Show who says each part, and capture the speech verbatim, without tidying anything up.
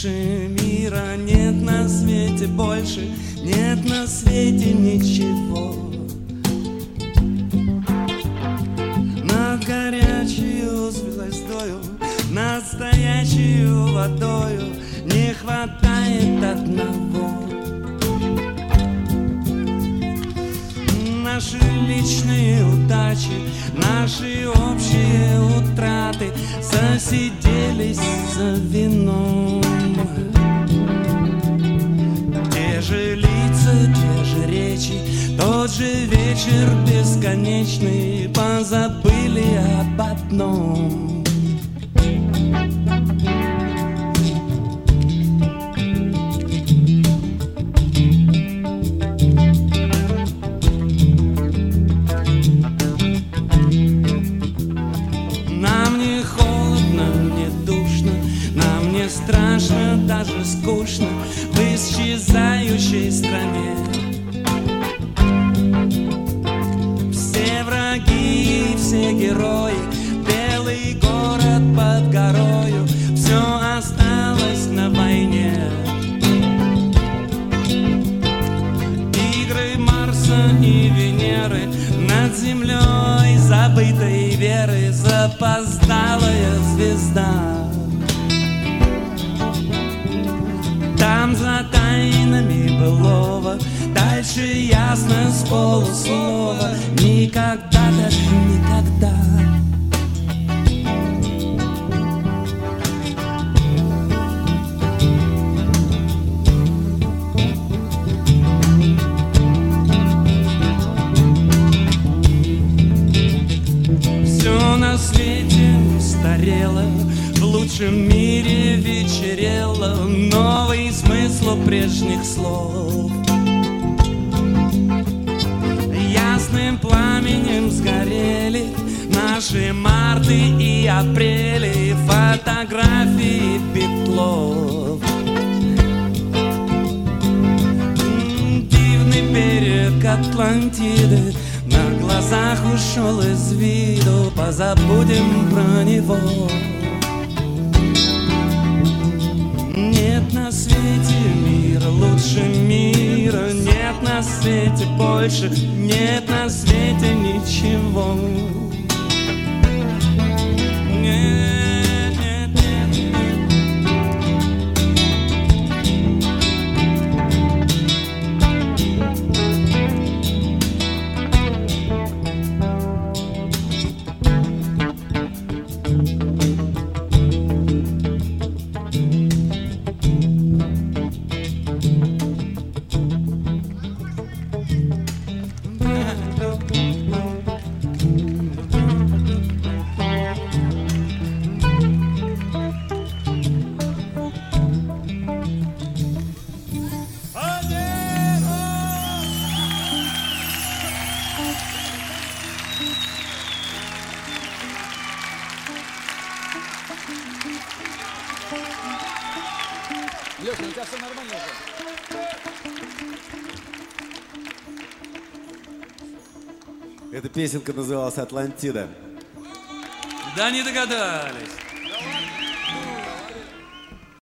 Speaker 1: лучше мира нет на свете больше, нет на свете ничего. Над горячую звездою, настоящую водою не хватает одного. Наши личные удачи, наши общие утраты засиделись за вином. Те же лица, те же речи, тот же вечер бесконечный, позабыли об одном. Страшно, даже скучно в исчезающей стране. Все враги, все герои, белый город под горою, все осталось на войне. Игры Марса и Венеры над землей забытой веры, запоздалая звезда. Там за тайнами былого дальше ясно с полуслова. Никогда, даже никогда. Все на свете устарело, в лучшем мире вечерело, новый смысл прежних слов. Ясным пламенем сгорели наши марты и апрели, фотографии Петлов. Дивный берег Атлантиды на глазах ушел из виду, позабудем про него. Нет на свете мира лучше мира, нет на свете больше, нет на свете ничего. Нет, нет, нет,
Speaker 2: Леша, у тебя все нормально уже?
Speaker 3: Эта песенка называлась «Атлантида».
Speaker 1: Да не догадались.